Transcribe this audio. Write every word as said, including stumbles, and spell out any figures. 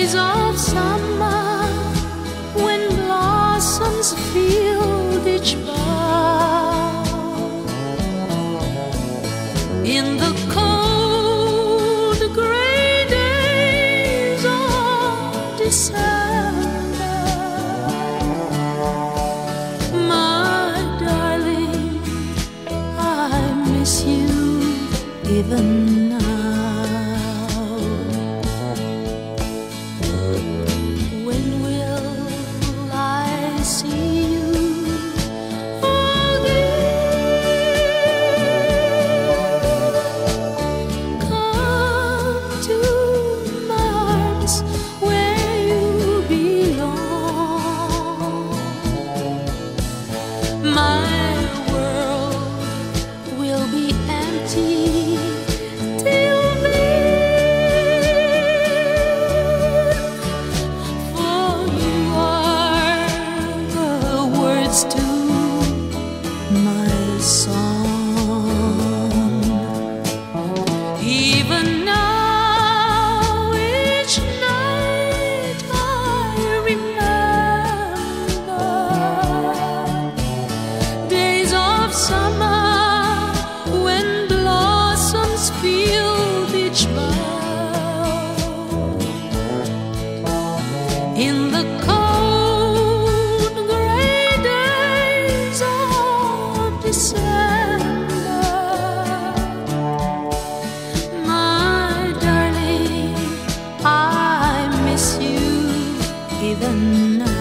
Days of summer when blossoms filled each bough. In the cold gray days of December, my darling, I miss you even now. When will I see you again? Come to my arms where you belong. My world will be empty till then, for you are the words to my song. Even now, each night I remember days of summer when blossoms filled each bough. In the cold gray days of December, my darling, I miss you even now.